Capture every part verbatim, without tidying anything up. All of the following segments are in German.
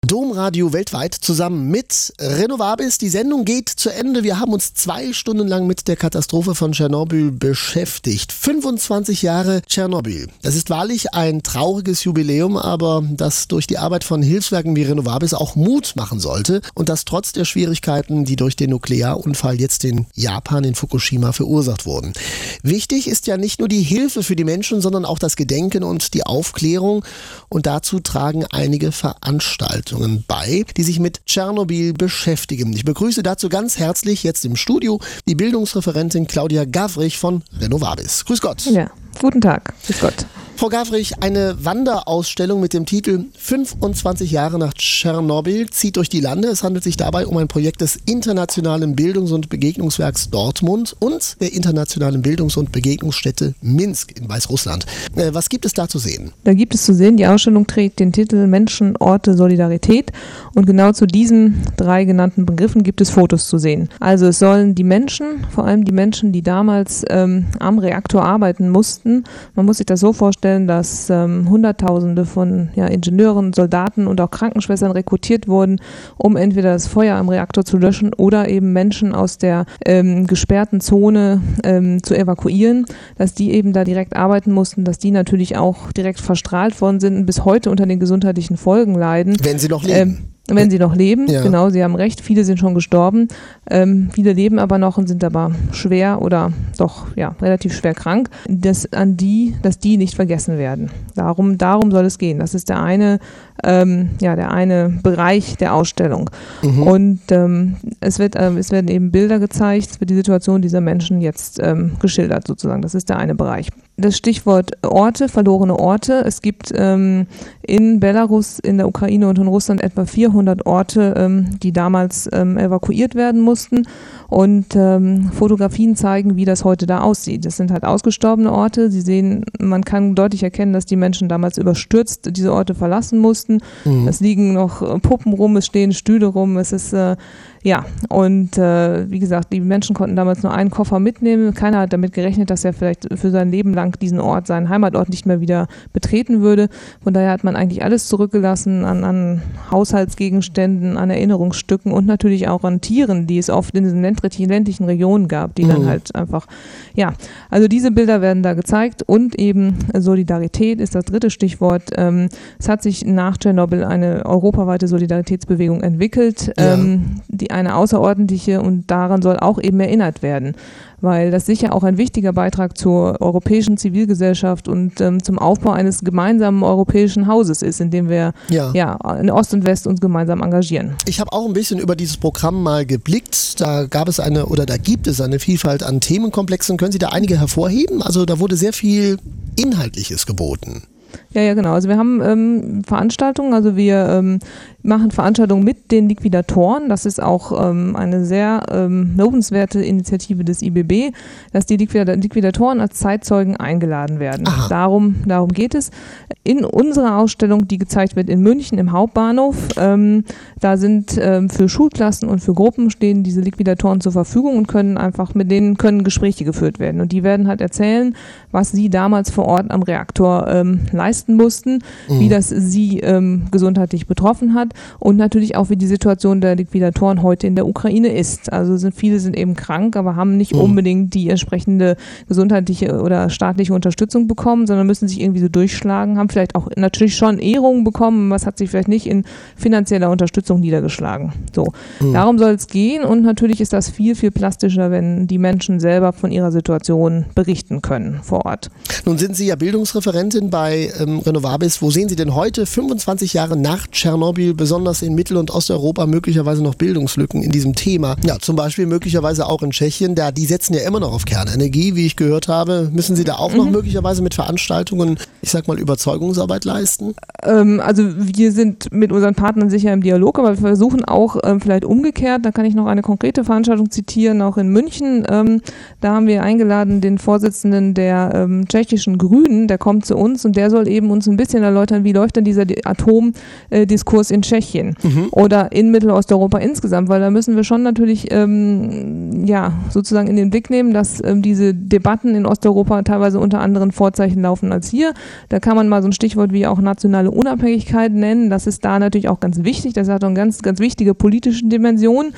Domradio weltweit zusammen mit Renovabis. Die Sendung geht zu Ende. Wir haben uns zwei Stunden lang mit der Katastrophe von Tschernobyl beschäftigt. fünfundzwanzig Jahre Tschernobyl. Das ist wahrlich ein trauriges Jubiläum, aber das durch die Arbeit von Hilfswerken wie Renovabis auch Mut machen sollte und das trotz der Schwierigkeiten, die durch den Nuklearunfall jetzt in Japan in Fukushima verursacht wurden. Wichtig ist ja nicht nur die Hilfe für die Menschen, sondern auch das Gedenken und die Aufklärung, und dazu tragen einige Veranstaltungen bei, die sich mit Tschernobyl beschäftigen. Ich begrüße dazu ganz herzlich jetzt im Studio die Bildungsreferentin Claudia Gawrich von Renovabis. Grüß Gott. Ja, guten Tag. Grüß Gott. Frau Gawrich, eine Wanderausstellung mit dem Titel fünfundzwanzig Jahre nach Tschernobyl zieht durch die Lande. Es handelt sich dabei um ein Projekt des Internationalen Bildungs- und Begegnungswerks Dortmund und der Internationalen Bildungs- und Begegnungsstätte Minsk in Weißrussland. Äh, was gibt es da zu sehen? Da gibt es zu sehen, die Ausstellung trägt den Titel Menschen, Orte, Solidarität, und genau zu diesen drei genannten Begriffen gibt es Fotos zu sehen. Also es sollen die Menschen, vor allem die Menschen, die damals ähm, am Reaktor arbeiten mussten, man muss sich das so vorstellen, dass ähm, Hunderttausende von ja, Ingenieuren, Soldaten und auch Krankenschwestern rekrutiert wurden, um entweder das Feuer am Reaktor zu löschen oder eben Menschen aus der ähm, gesperrten Zone ähm, zu evakuieren, dass die eben da direkt arbeiten mussten, dass die natürlich auch direkt verstrahlt worden sind und bis heute unter den gesundheitlichen Folgen leiden. Wenn sie noch leben. Ähm, Wenn sie noch leben, ja. Genau, Sie haben recht, viele sind schon gestorben, ähm, viele leben aber noch und sind aber schwer oder doch ja relativ schwer krank, dass, an die, dass die nicht vergessen werden. Darum, darum soll es gehen. Das ist der eine, ähm, ja, der eine Bereich der Ausstellung. Mhm. Und ähm, es, wird, äh, es werden eben Bilder gezeigt, es wird die Situation dieser Menschen jetzt ähm, geschildert sozusagen. Das ist der eine Bereich. Das Stichwort Orte, verlorene Orte. Es gibt ähm, in Belarus, in der Ukraine und in Russland etwa vierhundert Orte, ähm, die damals ähm, evakuiert werden mussten. Und ähm, Fotografien zeigen, wie das heute da aussieht. Das sind halt ausgestorbene Orte. Sie sehen, man kann deutlich erkennen, dass die Menschen damals überstürzt diese Orte verlassen mussten. Mhm. Es liegen noch Puppen rum, es stehen Stühle rum. Es ist äh, ja, und äh, wie gesagt, die Menschen konnten damals nur einen Koffer mitnehmen. Keiner hat damit gerechnet, dass er vielleicht für sein Leben lang diesen Ort, seinen Heimatort nicht mehr wieder betreten würde. Von daher hat man eigentlich alles zurückgelassen an, an Haushaltsgegenständen, an Erinnerungsstücken und natürlich auch an Tieren, die es oft in diesen ländlichen Regionen gab, die mhm. dann halt einfach, ja, also diese Bilder werden da gezeigt und eben Solidarität ist das dritte Stichwort. Ähm, es hat sich nach Tschernobyl eine europaweite Solidaritätsbewegung entwickelt, ja. ähm, die eine außerordentliche, und daran soll auch eben erinnert werden, weil das sicher auch ein wichtiger Beitrag zur europäischen Zivilgesellschaft und ähm, zum Aufbau eines gemeinsamen europäischen Hauses ist, in dem wir ja. Ja, in Ost und West uns gemeinsam engagieren. Ich habe auch ein bisschen über dieses Programm mal geblickt. Da gab es eine oder da gibt es eine Vielfalt an Themenkomplexen. Können Sie da einige hervorheben? Also da wurde sehr viel Inhaltliches geboten. Ja, ja, genau. Also wir haben ähm, Veranstaltungen, also wir ähm, machen Veranstaltungen mit den Liquidatoren. Das ist auch ähm, eine sehr ähm, lobenswerte Initiative des I B B, dass die Liquidatoren als Zeitzeugen eingeladen werden. Darum, darum geht es. In unserer Ausstellung, die gezeigt wird in München im Hauptbahnhof, ähm, da sind ähm, für Schulklassen und für Gruppen stehen diese Liquidatoren zur Verfügung und können einfach, mit denen können Gespräche geführt werden. Und die werden halt erzählen, was sie damals vor Ort am Reaktor ähm, leisten mussten, mhm. wie das sie ähm, gesundheitlich betroffen hat und natürlich auch, wie die Situation der Liquidatoren heute in der Ukraine ist. Also sind, viele sind eben krank, aber haben nicht mhm. unbedingt die entsprechende gesundheitliche oder staatliche Unterstützung bekommen, sondern müssen sich irgendwie so durchschlagen, haben vielleicht auch natürlich schon Ehrungen bekommen, was hat sich vielleicht nicht in finanzieller Unterstützung niedergeschlagen. So, mhm. darum soll es gehen, und natürlich ist das viel, viel plastischer, wenn die Menschen selber von ihrer Situation berichten können vor Ort. Nun sind Sie ja Bildungsreferentin bei ähm, Renovabis. Wo sehen Sie denn heute, fünfundzwanzig Jahre nach Tschernobyl, besonders in Mittel- und Osteuropa, möglicherweise noch Bildungslücken in diesem Thema? Ja, zum Beispiel möglicherweise auch in Tschechien, da die setzen ja immer noch auf Kernenergie, wie ich gehört habe. Müssen Sie da auch mhm. noch möglicherweise mit Veranstaltungen, ich sag mal, Überzeugungsarbeit leisten? Ähm, also wir sind mit unseren Partnern sicher im Dialog, aber wir versuchen auch ähm, vielleicht umgekehrt, da kann ich noch eine konkrete Veranstaltung zitieren, auch in München. Ähm, da haben wir eingeladen den Vorsitzenden der ähm, tschechischen Grünen, der kommt zu uns und der soll soll eben uns ein bisschen erläutern, wie läuft denn dieser Atomdiskurs in Tschechien mhm. oder in Mittelosteuropa insgesamt, weil da müssen wir schon natürlich ähm, ja, sozusagen in den Blick nehmen, dass ähm, diese Debatten in Osteuropa teilweise unter anderen Vorzeichen laufen als hier. Da kann man mal so ein Stichwort wie auch nationale Unabhängigkeit nennen. Das ist da natürlich auch ganz wichtig. Das hat auch eine ganz, ganz wichtige politische Dimension,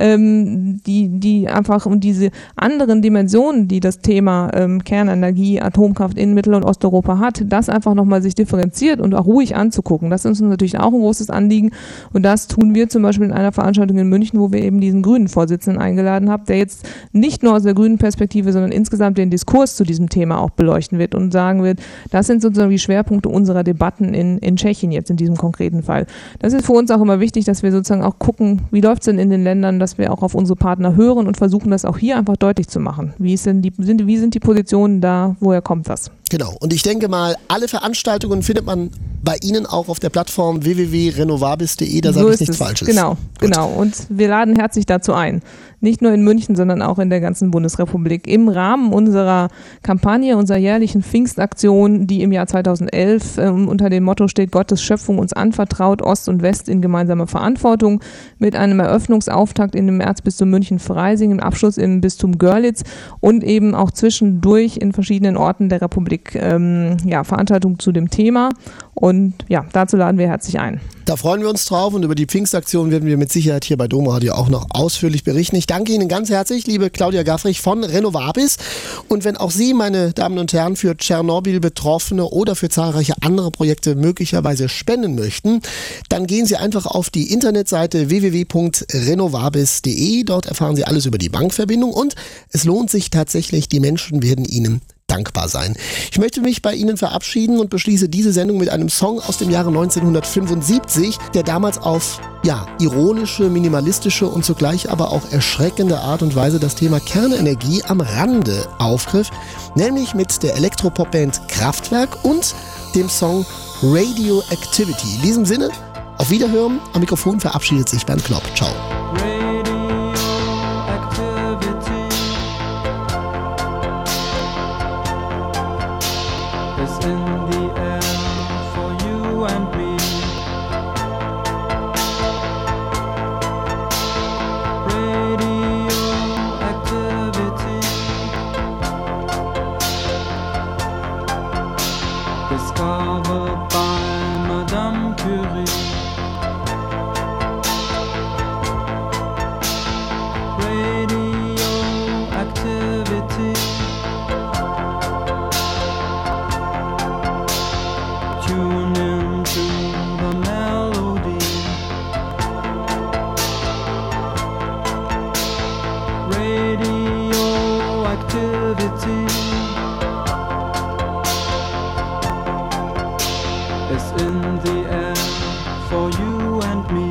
ähm, die, die einfach um diese anderen Dimensionen, die das Thema ähm, Kernenergie, Atomkraft in Mittel- und Osteuropa hat, das einfach nochmal sich differenziert und auch ruhig anzugucken. Das ist uns natürlich auch ein großes Anliegen und das tun wir zum Beispiel in einer Veranstaltung in München, wo wir eben diesen grünen Vorsitzenden eingeladen haben, der jetzt nicht nur aus der grünen Perspektive, sondern insgesamt den Diskurs zu diesem Thema auch beleuchten wird und sagen wird, das sind sozusagen die Schwerpunkte unserer Debatten in, in Tschechien jetzt in diesem konkreten Fall. Das ist für uns auch immer wichtig, dass wir sozusagen auch gucken, wie läuft es denn in den Ländern, dass wir auch auf unsere Partner hören und versuchen, das auch hier einfach deutlich zu machen. Wie, ist denn die, sind, wie sind die Positionen da, woher kommt das? Genau, und ich denke mal, alle Veranstaltungen findet man bei Ihnen auch auf der Plattform w w w punkt renovabis punkt de, da sage so ich nichts es. Falsches. Genau, Gut. genau. Und wir laden herzlich dazu ein. Nicht nur in München, sondern auch in der ganzen Bundesrepublik. Im Rahmen unserer Kampagne, unserer jährlichen Pfingstaktion, die im Jahr zweitausendelf ähm, unter dem Motto steht, Gottes Schöpfung uns anvertraut, Ost und West in gemeinsamer Verantwortung, mit einem Eröffnungsauftakt in dem Erzbistum München-Freising, im Abschluss im Bistum Görlitz und eben auch zwischendurch in verschiedenen Orten der Republik ähm, ja, Veranstaltungen zu dem Thema. Und ja, dazu laden wir herzlich ein. Da freuen wir uns drauf und über die Pfingstaktion werden wir mit Sicherheit hier bei Domradio auch noch ausführlich berichten. Ich danke Ihnen ganz herzlich, liebe Claudia Gaffrich von Renovabis. Und wenn auch Sie, meine Damen und Herren, für Tschernobyl-Betroffene oder für zahlreiche andere Projekte möglicherweise spenden möchten, dann gehen Sie einfach auf die Internetseite w w w punkt renovabis punkt de. Dort erfahren Sie alles über die Bankverbindung und es lohnt sich tatsächlich, die Menschen werden Ihnen dankbar sein. Ich möchte mich bei Ihnen verabschieden und beschließe diese Sendung mit einem Song aus dem Jahre neunzehnhundertfünfundsiebzig, der damals auf ja, ironische, minimalistische und zugleich aber auch erschreckende Art und Weise das Thema Kernenergie am Rande aufgriff, nämlich mit der Elektropopband Kraftwerk und dem Song Radioactivity. In diesem Sinne, auf Wiederhören. Am Mikrofon verabschiedet sich Bernd Knopp. Ciao. Is in the air for you and me. Radioactivity, discovered by Madame Curie. Radioactivity, tune into the melody. Radioactivity is in the air for you and me.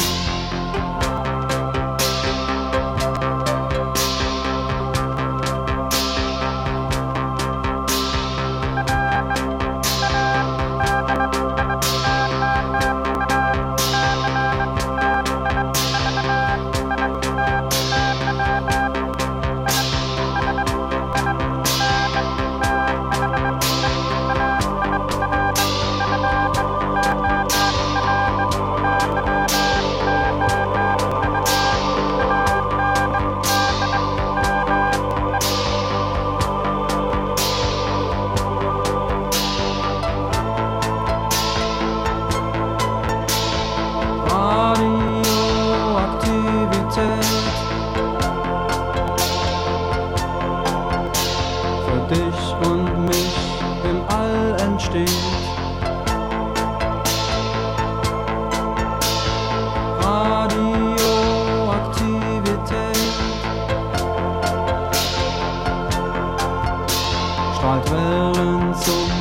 Für dich und mich im All entsteht. Radioaktivität strahlt Wellen zum